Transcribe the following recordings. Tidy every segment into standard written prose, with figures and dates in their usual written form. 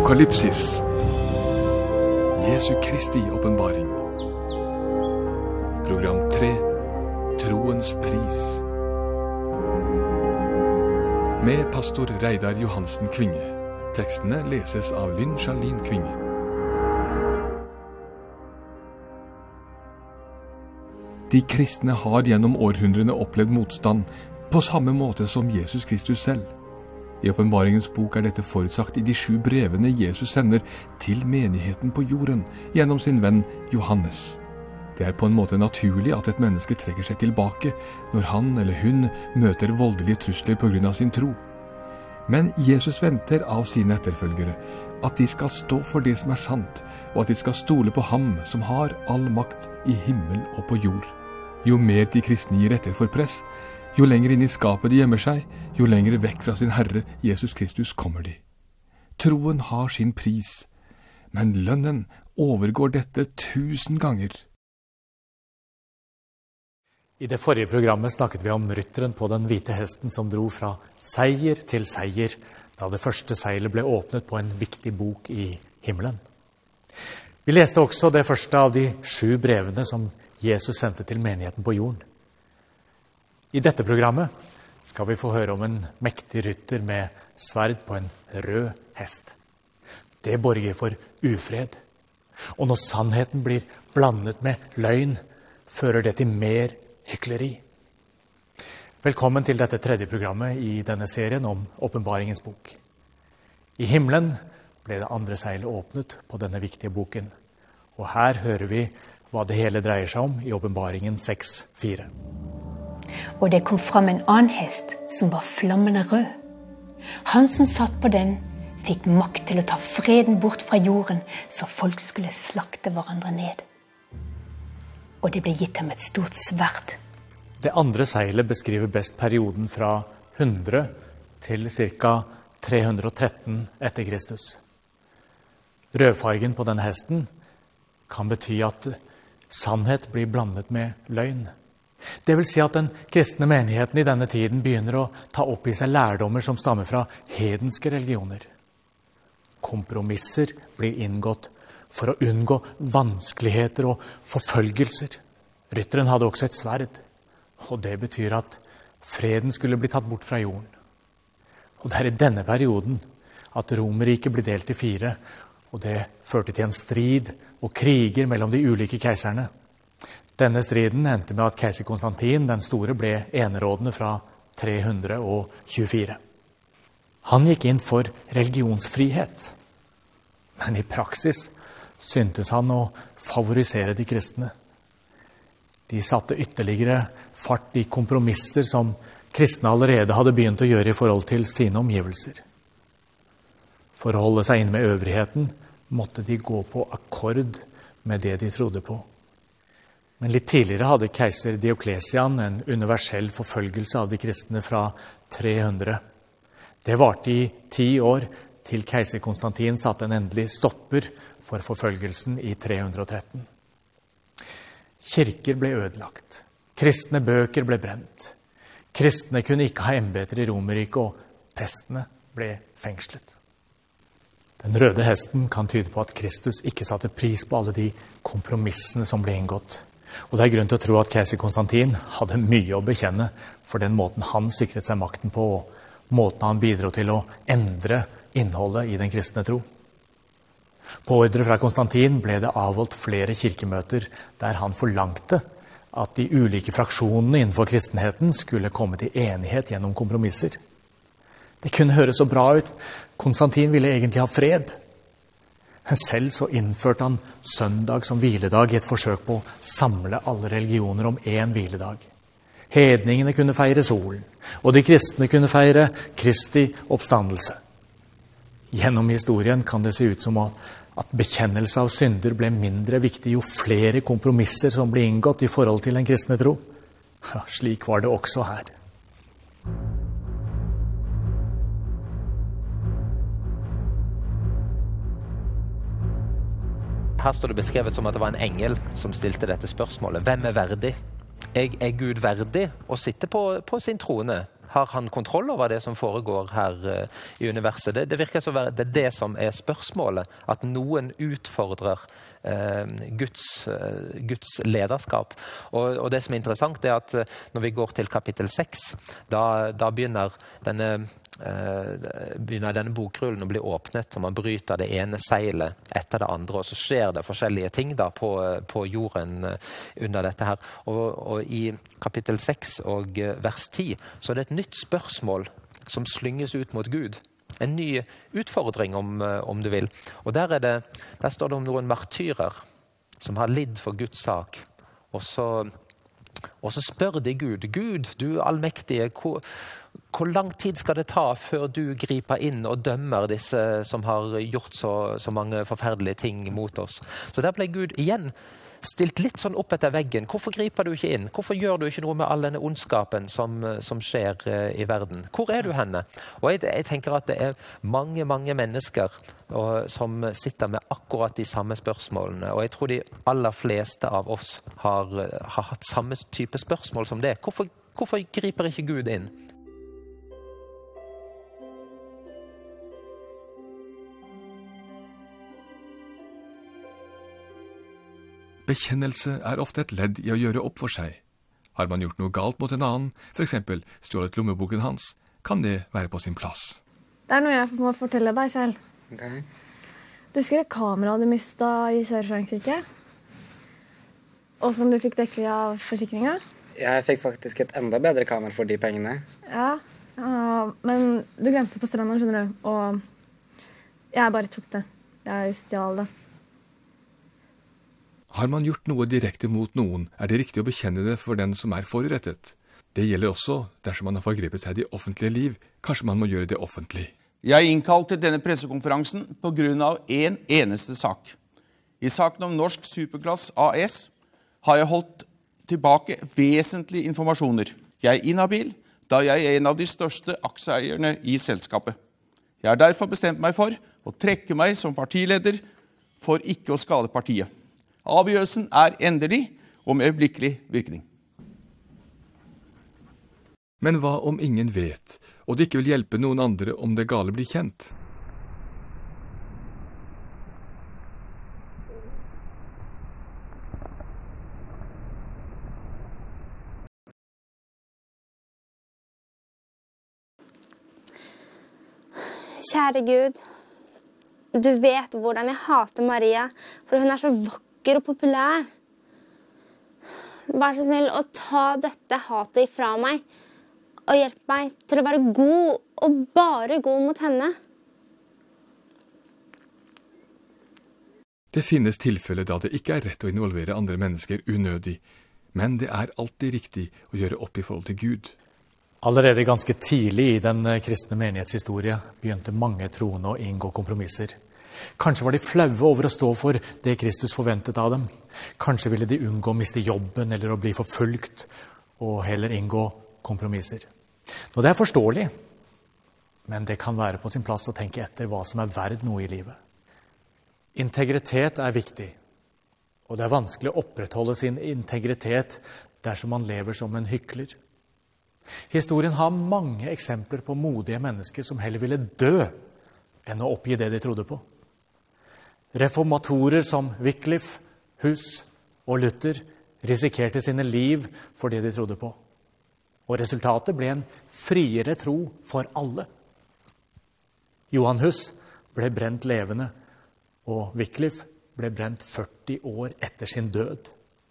Apokalypsis. Jesu Kristi åpenbaring. Program 3. Troens pris. Med pastor Reidar Johansen Kvinge. Tekstene leses av Lynn Charlene Kvinge. De kristne har gjennom århundrene opplevd motstand på samme måte som Jesus Kristus selv. I åpenbaringens bok er dette forutsagt i de 7 brevene Jesus sender til menigheten på jorden gjennom sin venn Johannes. Det er på en måte naturlig at et menneske trekker seg tilbake når han eller hun møter voldelige trusler på grunn av sin tro. Men Jesus venter av sine etterfølgere at de skal stå for det som er sant, og at de skal stole på ham som har all makt i himmel og på jord. Jo mer de kristne gir etter for press, jo lenger inn i skapet de gjemmer seg, jo lenger vekk fra sin Herre, Jesus Kristus, kommer de. Troen har sin pris, men lønnen overgår dette 1000 ganger. I det forrige programmet snakket vi om rytteren på den hvite hesten som dro fra seier til seier, da det første seilet ble åpnet på en viktig bok i himmelen. Vi leste også det første av de 7 brevene som Jesus sendte til menigheten på jorden. I dette programmet skal vi få høre om en mektig rytter med sverd på en rød hest. Det borger for ufred. Og når sannheten blir blandet med løgn, fører det til mer hykleri. Velkommen til dette 3. programmet i denne serien om åpenbaringens bok. I himmelen ble det andre seilet åpnet på denne viktige boken. Og her hører vi hva det hele dreier seg om i åpenbaringen 6:4. Og det kom fram en annen hest som var flammende rød. Han som satt på den fikk makt til å ta freden bort fra jorden, så folk skulle slakte hverandre ned. Og det ble gitt ham et stort sverd. Det andre seilet beskriver best perioden fra 100 til ca. 313 etter Kristus. Rødfargen på denne hesten kan bety at sannhet blir blandet med løgn. Det vil si at den kristne menigheten i denne tiden begynner å ta opp i seg lærdommer som stammer fra hedenske religioner. Kompromisser blir inngått for å unngå vanskeligheter og forfølgelser. Rytteren hadde også et sverd, og det betyr at freden skulle bli tatt bort fra jorden. Og det er i denne perioden at Romerriket ble delt i 4, og det førte til en strid og kriger mellom de ulike keiserne. Denne striden endte med at keiser Konstantin den store ble enerådende fra 324. Han gikk inn for religionsfrihet, men i praksis syntes han å favorisere de kristne. De satte ytterligere fart i kompromisser som kristne allerede hadde begynt å gjøre i forhold til sine omgivelser. For å holde seg inne med øvrigheten måtte de gå på akkord med det de trodde på. Men litt tidligere hadde keiser Dioklesian en universell forfølgelse av de kristne fra 300. Det varte i 10 år til keiser Konstantin satte en endelig stopper for forfølgelsen i 313. Kirker ble ødelagt. Kristne bøker ble brent. Kristne kunne ikke ha embeter i Romerriket, og prestene ble fengslet. Den røde hesten kan tyde på at Kristus ikke satte pris på alle de kompromissene som ble inngått. Og det er grunn til å tro at keiser Konstantin hadde mye å bekjenne for den måten han sikret seg makten på, og måten han bidro til å endre innholdet i den kristne tro. På ordre fra Konstantin ble det avholdt flere kirkemøter der han forlangte at de ulike fraksjonene innenfor kristenheten skulle komme til enighet gjennom kompromisser. Det kunne høres så bra ut. Konstantin ville egentlig ha fred. Men selv så innførte han søndag som hviledag i et forsøk på å samle alle religioner om en hviledag. Hedningene kunne feire solen, og de kristne kunne feire Kristi oppstandelse. Gjennom historien kan det se ut som at bekjennelse av synder ble mindre viktig jo flere kompromisser som ble inngått i forhold til den kristne tro. Ja, slik var det også her. Her står det beskrevet som at det var en engel som stilte dette spørsmålet. Hvem er verdig? Er Gud verdig å sitte på sin trone Har han kontroll over det som foregår her i universet? Det virker som det er det som er spørsmålet, at noen utfordrer Guds lederskap. Og det som er interessant er at når vi går til kapittel 6, da begynner denne bokrullen å bli åpnet, og man bryter det ene seilet etter det andre, og så skjer det forskjellige ting da på jorden under dette her. Og i kapittel 6 og vers 10, så er det et nytt spørsmål som slynges ut mot Gud. En ny utfordring, om du vil. Og der står det om noen martyrer som har lidd for Guds sak. Og så spør de Gud, du allmektige, hvor lang tid skal det ta før du griper inn og dømmer disse som har gjort så mange forferdelige ting mot oss? Så der ble Gud igjen stilt litt sånn opp etter veggen. Hvorfor griper du ikke inn? Hvorfor gjør du ikke noe med all denne ondskapen som skjer i verden? Hvor er du henne? Og jeg tenker at det er mange mennesker som sitter med akkurat de samme spørsmålene. Og jeg tror de aller fleste av oss har hatt samme type spørsmål som det. Hvorfor griper ikke Gud inn? Bekjennelse er ofte et ledd i å gjøre opp for seg. Har man gjort noe galt mot en annen, for eksempel stjålet lommeboken hans, kan det være på sin plass. Det er noe jeg må fortelle deg selv. Okay. Du husker det kameraet du mistet i Sør-Frankrike? Og som du fikk dekket av forsikringen? Jeg fikk faktisk et enda bedre kamera for de pengene. Ja, men du glemte på stranden, skjønner du, og jeg bare tok det. Jeg stjal det. Har man gjort noe direkte mot noen, er det riktig å bekjenne det for den som er forurettet. Det gjelder også dersom man har forgrepet seg i det offentlige liv. Kanskje man må gjøre det offentlig. Jeg innkalte denne pressekonferansen på grunn av en eneste sak. I saken om Norsk Superglass AS har jeg holdt tilbake vesentlige informasjoner. Jeg er inhabil, da jeg er en av de største aksjeeierne i selskapet. Jeg har derfor bestemt meg for å trekke meg som partileder for ikke å skade partiet. Avgjørelsen er endelig og med øyeblikkelig virkning. Men hva om ingen vet, og det ikke vil hjelpe noen andre om det gale blir kjent? Kjære Gud, du vet hvordan jeg hater Maria, for hun er så vakker og populær. Vær så snill å ta dette hatet ifra meg, og hjelp meg til å være god, og bare god mot henne. Det finnes tilfeller da det ikke er rett å involvere andre mennesker unødig, men det er alltid riktig å gjøre opp i forhold til Gud. Allerede ganske tidlig i den kristne menighetshistorie begynte mange troende å inngå kompromisser. Kanskje var de flaue over å stå for det Kristus forventet av dem. Kanskje ville de unngå å miste jobben eller å bli forfulgt, og heller inngå kompromisser. Nå, det er forståelig, men det kan være på sin plass å tenke etter hva som er verd noe i livet. Integritet er viktig, og det er vanskelig å opprettholde sin integritet dersom man lever som en hykler. Historien har mange eksempler på modige mennesker som heller ville dø enn å oppgi det de trodde på. Reformatorer som Wycliffe, Hus og Luther risikerte sine liv for det de trodde på. Og resultatet ble en friere tro for alle. Johan Hus ble brent levende, og Wycliffe ble brent 40 år etter sin død.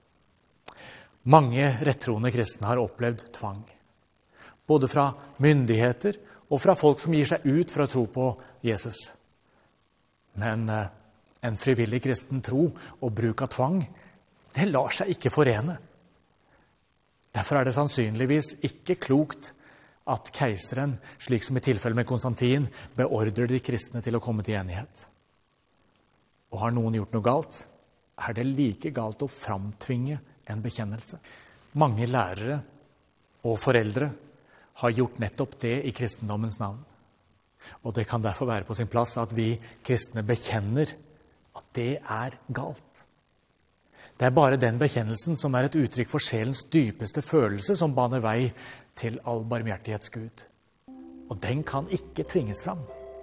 Mange rettroende kristne har opplevd tvang. Både fra myndigheter og fra folk som gir seg ut for å tro på Jesus. Men en frivillig kristen tro og bruk av tvang, det lar seg ikke forene. Derfor er det sannsynligvis ikke klokt at keiseren, slik som i tilfelle med Konstantin, beordrer de kristne til å komme til enighet. Og har noen gjort noe galt, er det like galt å framtvinge en bekjennelse. Mange lærere og foreldre har gjort nettopp det i kristendommens navn. Og det kan derfor være på sin plass at vi kristne bekjenner at det er galt. Det er bare den bekjennelsen som er et uttrykk for sjelens dypeste følelse som baner vei til all barmhjertighetsgud. Og den kan ikke tvinges fram.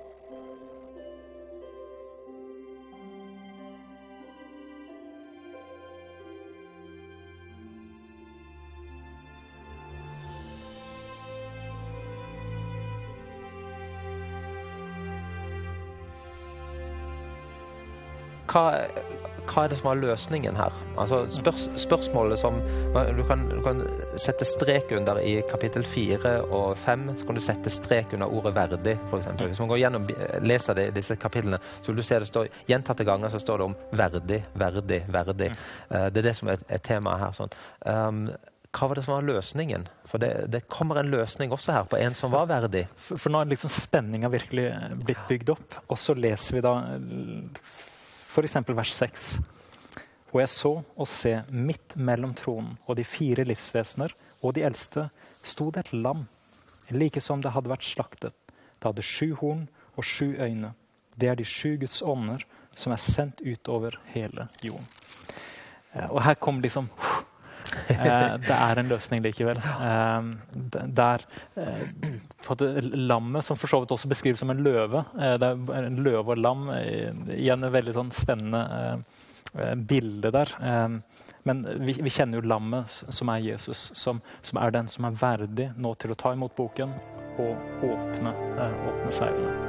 Hva er det som er løsningen her? Altså spørsmålet som du kan sette strek under i kapittel 4 og 5, så kan du sette strek under ordet verdig, for eksempel. Hvis man går gjennom, leser disse kapitlene, så vil du se det står gjentatte ganger, så står det om verdig, verdig, verdig. Det er det som er temaet her. Sånn. Hva var det som var løsningen? For det kommer en løsning også her på en som var verdig. For nå er liksom spenningen virkelig blitt bygd opp, og så leser vi da for eksempel vers 6. Og jeg så og se midt mellom tronen og de 4 livsvesener og de eldste stod et lam, like som det hadde vært slaktet. Det hadde 7 horn og 7 øyne. Det er de 7 Guds ånder som er sendt ut over hele jorden. Og her kommer liksom det er en løsning likevel. Der på det lammet, som for så vidt også beskrives som en løve, det er en løve og lam, igjen en veldig sånn spennende bilde der. Men vi kjenner jo lammet som er Jesus, som er den som er verdig nå til å ta imot boken og åpne seilene.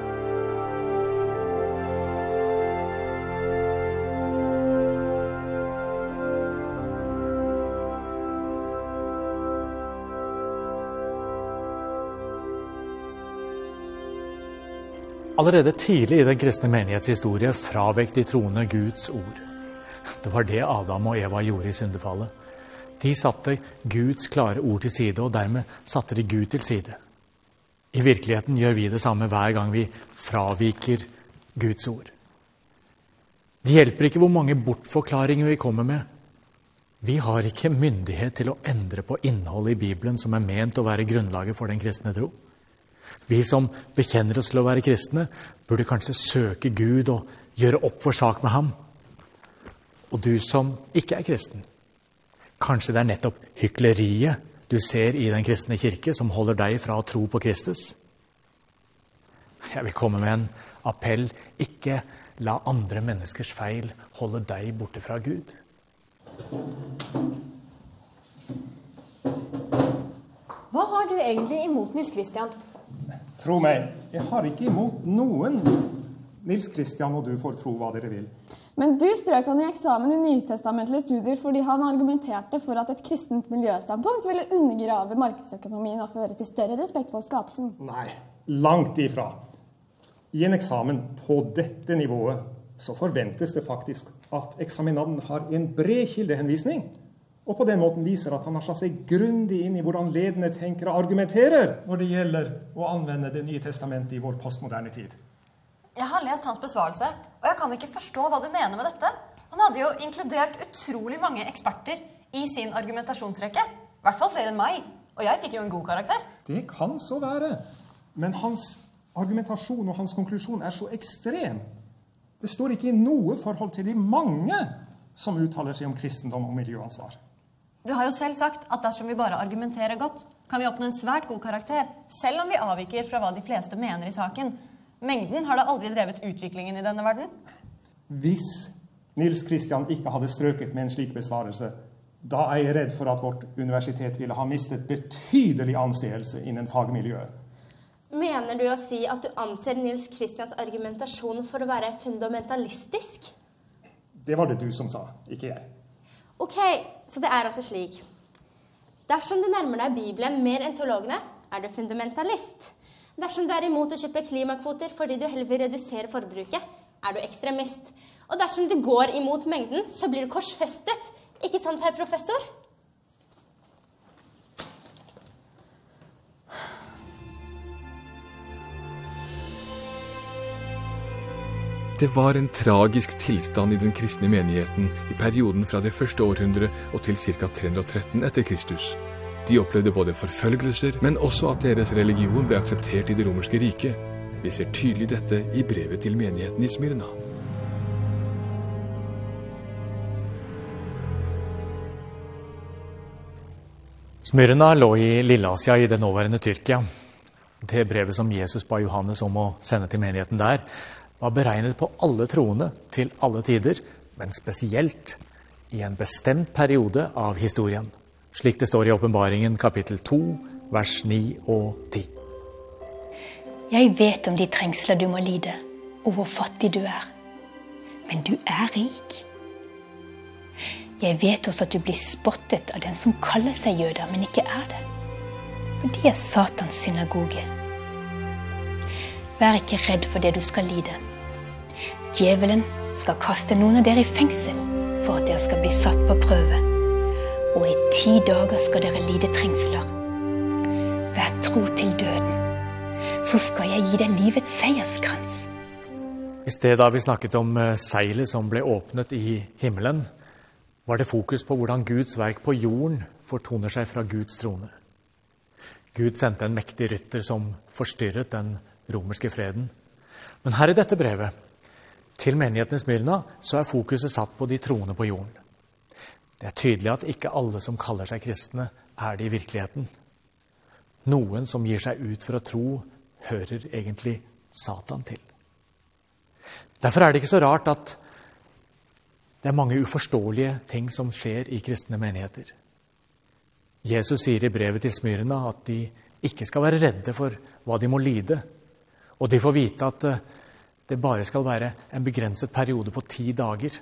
Allerede tidlig i den kristne menighetshistorie fravek de troende Guds ord. Det var det Adam og Eva gjorde i syndefallet. De satte Guds klare ord til side, og dermed satte de Gud til side. I virkeligheten gjør vi det samme hver gang vi fraviker Guds ord. Det hjelper ikke hvor mange bortforklaringer vi kommer med. Vi har ikke myndighet til å endre på innholdet i Bibelen som er ment å være grunnlaget for den kristne tro. Vi som bekjenner oss til å være kristne, burde kanskje søke Gud og gjøre opp for sak med ham. Og du som ikke er kristen, kanskje det er nettopp hykleriet du ser i den kristne kirke som holder deg fra å tro på Kristus. Jeg vil komme med en appell. Ikke la andre menneskers feil holde deg borte fra Gud. Hva har du egentlig imot Nils Kristian? Tro meg, jeg har ikke imot noen. Nils Kristian og du får tro hva dere vil. Men du strøk han i eksamen i nytestamentlige studier fordi han argumenterte for at et kristent miljøstandpunkt ville undergrave markedsøkonomien og føre til større respekt for skapelsen. Nei, langt ifra. I en eksamen på dette nivået så forventes det faktisk at eksaminanden har en bred kildehenvisning, og på den måten viser at han har satt seg grundig inn i hvordan ledende tenkere argumenterer når det gjelder å anvende Det nye testamentet i vår postmoderne tid. Jeg har lest hans besvarelse, og jeg kan ikke forstå hva du mener med dette. Han hadde jo inkludert utrolig mange eksperter i sin argumentasjonsrekke. I hvert fall flere enn meg, og jeg fikk jo en god karakter. Det kan så være, men hans argumentasjon og hans konklusjon er så ekstrem. Det står ikke i noe forhold til de mange som uttaler seg om kristendom og miljøansvar. Du har jo selv sagt at dersom vi bare argumenterer godt, kan vi oppnå en svært god karakter, selv om vi avviker fra hva de fleste mener i saken. Mengden har da aldri drevet utviklingen i denne verden. Hvis Nils Kristian ikke hadde strøket med en slik besvarelse, da er jeg redd for at vårt universitet ville ha mistet betydelig anseelse innen fagmiljøet. Mener du å si at du anser Nils Kristians argumentasjon for å være fundamentalistisk? Det var det du som sa, ikke jeg. Ok, så det er altså slik. Dersom du nærmer deg Bibelen mer enn teologene, er du fundamentalist. Dersom du er imot å kjøpe klimakvoter fordi du heller vil redusere forbruket, er du ekstremist. Og dersom du går imot mengden, så blir du korsfestet. Ikke sant, herr professor? Det var en tragisk tilstand i den kristne menigheten i perioden fra det første århundret og til ca. 313 etter Kristus. De opplevde både forfølgelser, men også at deres religion ble akseptert i det romerske riket. Vi ser tydelig dette i brevet til menigheten i Smyrna. Smyrna lå i Lilleasia i det nåværende Tyrkia. Det brevet som Jesus ba Johannes om å sende til menigheten der, var beregnet på alle troende til alle tider, men spesielt i en bestemt periode av historien. Slik det står i Åpenbaringen kapittel 2, vers 9 og 10. Jeg vet om de trengsler du må lide, og hvor fattig du er. Men du er rik. Jeg vet også at du blir spottet av den som kaller seg jøder, men ikke er det. For de er Satans synagoge. Vær ikke redd for det du skal lide. Djevelen skal kaste noen av dere i fengsel for at dere skal bli satt på prøve. Og i 10 dager skal dere lide trengsler. Vær tro til døden, så skal jeg gi deg livets seierskrans. I stedet da vi snakket om seilet som ble åpnet i himmelen, var det fokus på hvordan Guds verk på jorden fortoner seg fra Guds trone. Gud sendte en mektig rytter som forstyrret den romerske freden. Men her i dette brevet, til menigheten i Smyrna, så er fokuset satt på de troende på jorden. Det er tydelig at ikke alle som kaller seg kristne er det i virkeligheten. Noen som gir seg ut for å tro, hører egentlig Satan til. Derfor er det ikke så rart at det er mange uforståelige ting som skjer i kristne menigheter. Jesus sier i brevet til Smyrna at de ikke skal være redde for hva de må lide, og de får vite at det bare skal være en begrenset periode på 10 dager.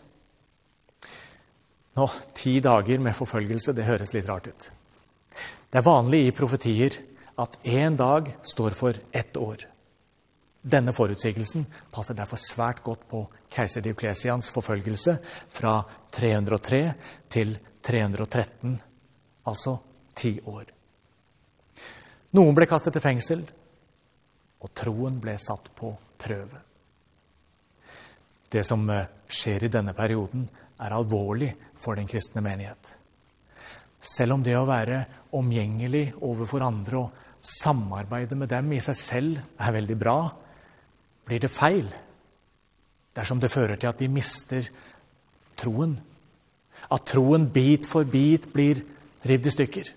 Nå, 10 dager med forfølgelse, det høres litt rart ut. Det er vanlig i profetier at 1 dag står for 1 år. Denne forutsigelsen passer derfor svært godt på keiser Dioklesians forfølgelse fra 303 til 313, altså 10 år. Noen ble kastet til fengsel, og troen ble satt på prøve. Det som skjer i denne perioden er alvorlig for den kristne menighet. Selv om det å være omgjengelig overfor andre og samarbeide med dem i seg selv er veldig bra, blir det feil dersom det fører til at de mister troen. At troen bit for bit blir revet i stykker.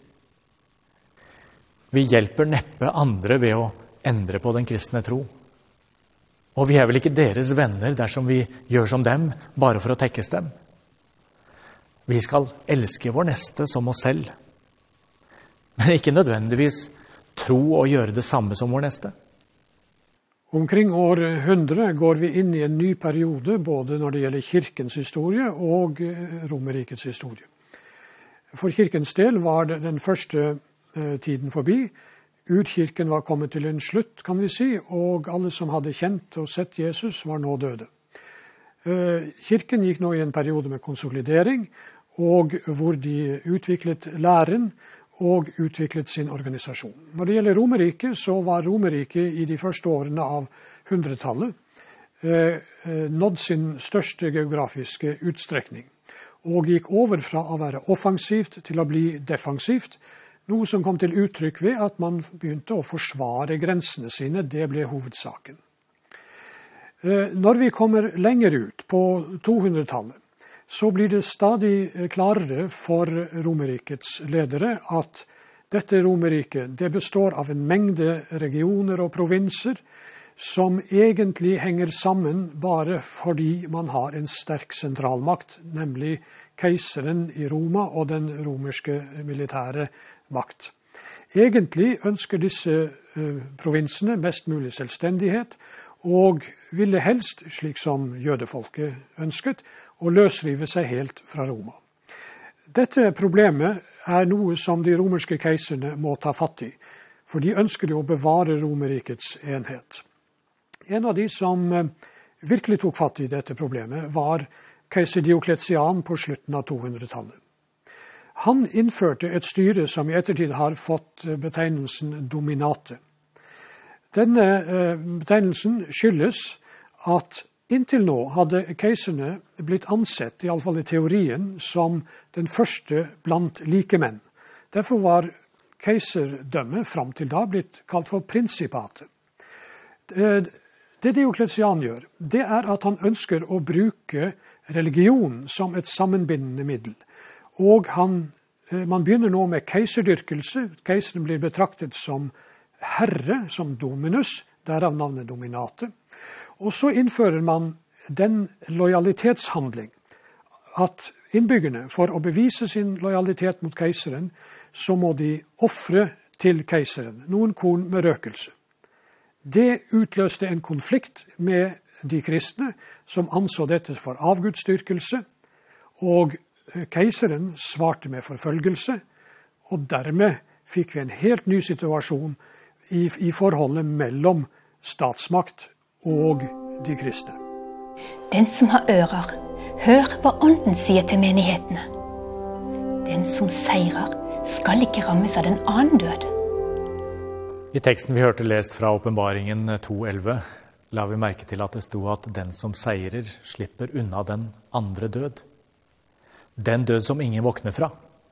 Vi hjelper neppe andre ved å endre på den kristne tro. Og vi er vel ikke deres venner dersom vi gjør som dem, bare for å tekkes dem. Vi skal elske vår neste som oss selv, men ikke nødvendigvis tro og gjøre det samme som vår neste. Omkring år 100 går vi inn i en ny periode, både når det gjelder kirkens historie og Romerrikets historie. For kirkens del var det den første tiden forbi. Urkirken var kommet til en slutt, kan vi si, og alle som hadde kjent og sett Jesus var nå døde. Kirken gikk nå i en periode med konsolidering, og hvor de utviklet læren og utviklet sin organisasjon. Når det gjelder Romerriket, så var Romerriket i de første årene av 100-tallet nådd sin største geografiske utstrekning, og gikk over fra å være offensivt til å bli defensivt, noe som kom til uttrykk ved at man begynte å forsvare grensene sine. Det ble hovedsaken. Når vi kommer lenger ut på 200-tallet, så blir det stadig klarere for Romerrikets ledere at dette Romerriket, det består av en mengde regioner og provinser som egentlig henger sammen bare fordi man har en sterk sentralmakt, nemlig keiseren i Roma og den romerske militære makt. Egentlig ønsker disse provinsene mest mulig selvstendighet, og ville helst, slik som jødefolket ønsket, å løsrive seg helt fra Roma. Dette problemet er noe som de romerske keiserne må ta fatt i, for de ønsker å bevare Romerrikets enhet. En av de som virkelig tok fatt i dette problemet var keiser Diokletian på slutten av 200-tallet. Han innførte et styre som i ettertid har fått betegnelsen dominate. Denne betegnelsen skyldes at inntil nå hadde keiserne blitt ansett, i alle fall i teorien, som den første blant likemenn. Derfor var keiserdømmet fram til da blitt kalt for prinsipatet. Det Diokletian gjør, det er at han ønsker å bruke religion som et sammenbindende middel. Og han Man begynner nå med keiserdyrkelse. Keiseren blir betraktet som herre, som dominus, derav navnet dominate. Og så innfører man den lojalitetshandling at innbyggerne, for å bevise sin lojalitet mot keiseren, så må de offre til keiseren noen korn med røkelse. Det utløste en konflikt med de kristne, som anså dette for avgudsdyrkelse, og keiseren svarte med forfølgelse, og dermed fikk vi en helt ny situasjon i forholdet mellom statsmakt og de kristne. Den som har ører, hør hva Ånden sier til menighetene. Den som seirer, skal ikke rammes av den annen død. I teksten vi hørte lest fra Åpenbaringen 2,11, la vi merke til at det sto at den som seirer slipper unna den andre død. Den død som ingen våkner fra.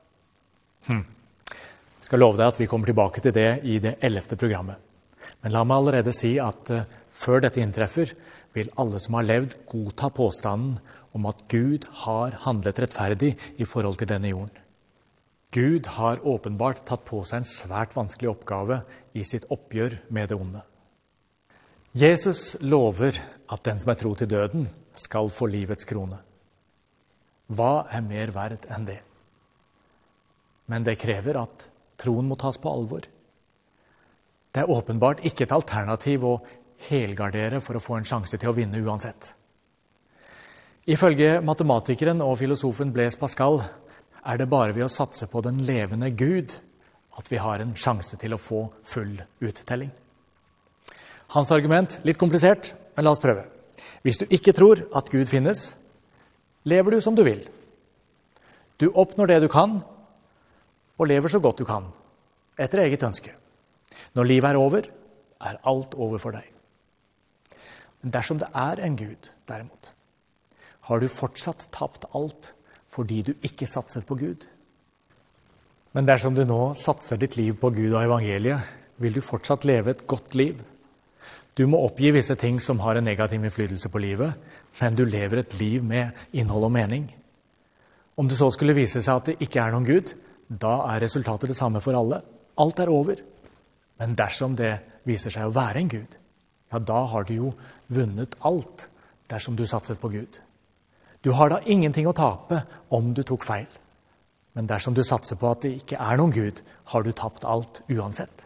Jeg skal love deg at vi kommer tilbake til det i det 11. programmet. Men la meg allerede si at før dette inntreffer, vil alle som har levd godta påstanden om at Gud har handlet rettferdig i forhold til denne jorden. Gud har åpenbart tatt på seg en svært vanskelig oppgave i sitt oppgjør med det onde. Jesus lover at den som er tro til døden, skal få livets krone. Hva er mer verd enn det? Men det krever at troen må tas på alvor. Det er åpenbart ikke et alternativ å helgardere for å få en sjanse til å vinne uansett. Ifølge matematikeren og filosofen Blaise Pascal er det bare ved å satse på den levende Gud at vi har en sjanse til å få full uttelling. Hans argument, litt komplisert, men la oss prøve. Hvis du ikke tror at Gud finnes, lever du som du vil. Du oppnår det du kan, og lever så godt du kan, etter eget ønske. Når livet er over, er alt over for deg. Men dersom det er en Gud, derimot, har du fortsatt tapt alt fordi du ikke satset på Gud. Men dersom du nå satser ditt liv på Gud og evangeliet, vil du fortsatt leve et godt liv. Du må oppgi visse ting som har en negativ innflytelse på livet, men du lever et liv med innhold og mening. Om det så skulle vise seg at det ikke er noen Gud, da er resultatet det samme for alle. Alt er over. Men dersom det viser seg å være en Gud, ja, da har du jo vunnet alt dersom du satset på Gud. Du har da ingenting å tape om du tok feil. Men dersom du satser på at det ikke er noen Gud, har du tapt alt uansett.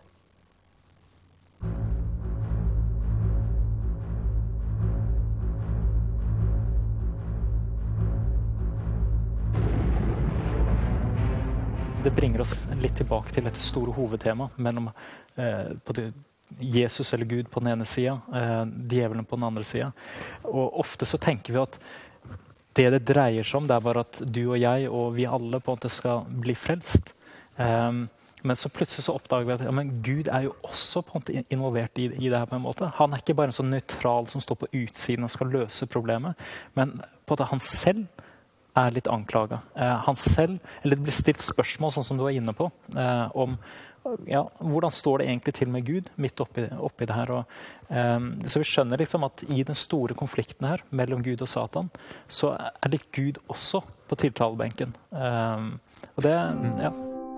Det bringer oss litt tilbake til dette store hovedtemaet mellom Jesus eller Gud på den ene siden, djevelen på den andre siden. Og ofte så tenker vi at det dreier seg om, det er bare at du og jeg og vi alle på en måte skal bli frelst. Men så plutselig så oppdager vi at men Gud er jo også på en måte involvert i det her på en måte. Han er ikke bare en sånn nøytral som står på utsiden og skal løse problemet, men på en måte han selv er litt anklaget. Han selv, eller det blir stilt spørsmål, sånn som du var inne på, om hvordan står det egentlig til med Gud midt oppi det her. Så vi skjønner liksom at i den store konflikten her mellom Gud og Satan, så er det Gud også på tiltalebenken. Og det, ja.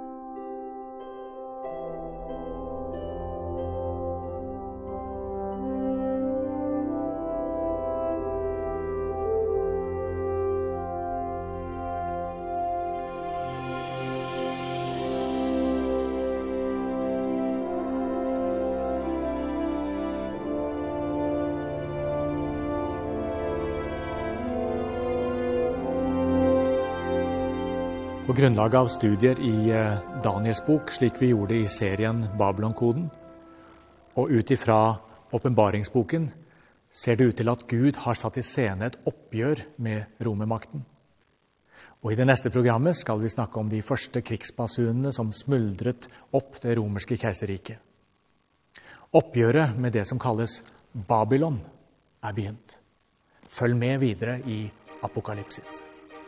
På grunnlag av studier i Daniels bok, slik vi gjorde i serien Babylon-koden, og ut ifra åpenbaringsboken, ser det ut til at Gud har satt i scene et oppgjør med romermakten. Og i det neste programmet skal vi snakke om de første krigsbasunene som smuldret opp det romerske keiserriket. Oppgjøret med det som kalles Babylon er begynt. Følg med videre i Apokalypsis.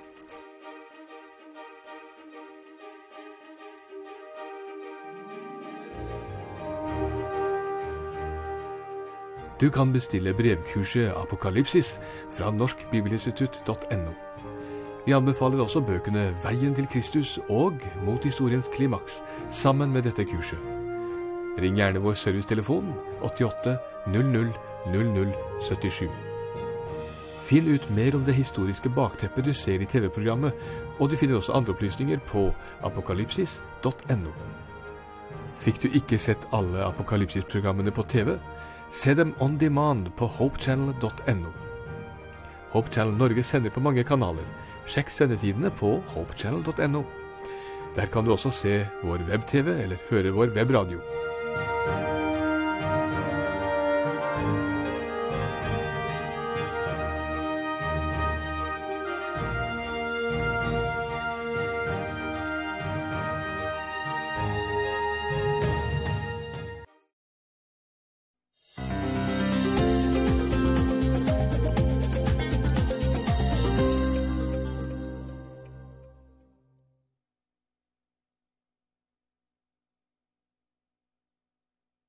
Du kan bestille brevkurset Apokalypsis fra norskbibelinstitutt.no. Vi anbefaler også bøkene Veien til Kristus og Mot historiens klimaks, sammen med dette kurset. Ring gjerne vår servicetelefon 88 00 00 77. Finn ut mer om det historiske bakteppet du ser i TV-programmet, og du finner også andre opplysninger på apokalypsis.no. Fikk du ikke sett alle Apokalypsis-programmene på TV? Se dem on demand på hopechannel.no. Hope Channel Norge sender på mange kanaler. Sjekk sendetidene på hopechannel.no. Der kan du også se vår web-TV eller høre vår webradio.